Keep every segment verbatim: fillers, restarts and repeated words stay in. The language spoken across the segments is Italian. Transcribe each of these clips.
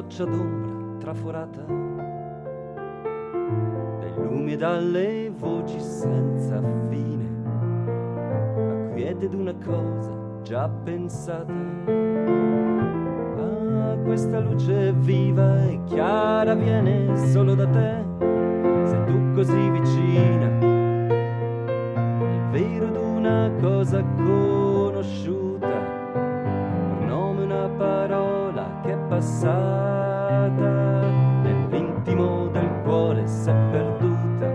roccia d'ombra traforata dai lumi e dalle voci senza fine, la quiete d'una cosa già pensata. Ah, questa luce viva e chiara viene solo da te, sei tu così vicina, il vero d'una cosa conosciuta, per nome una parola che è passata, nell'intimo del cuore s'è perduta.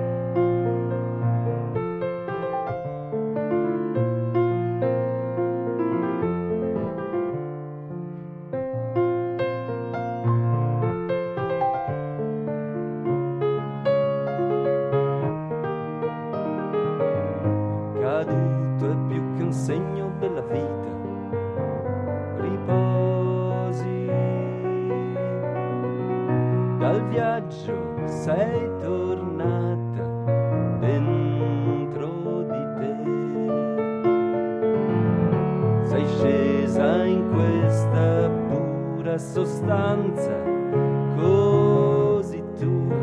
Caduto è più che un segno della vita, riposi dal viaggio, sei tornata dentro di te, sei scesa in questa pura sostanza così tua,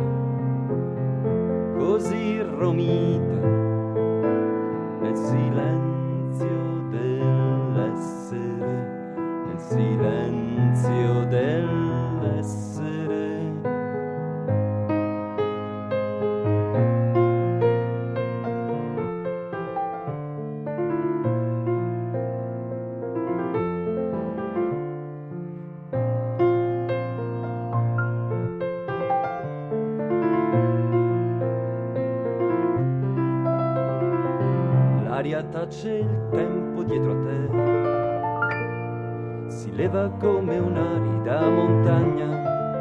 così romita, nel silenzio dell'essere, nel silenzio dell'essere. L'aria tace il tempo dietro a te, si leva come un'arida montagna,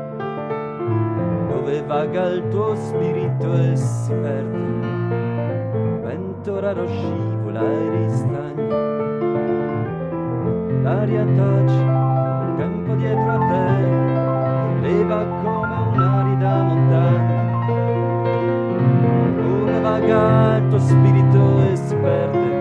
dove vaga il tuo spirito e si perde, vento raro scivola e ristagna. L'aria tace il tempo dietro a te, si leva come un'arida montagna, dove vaga il tuo spirito e si perde,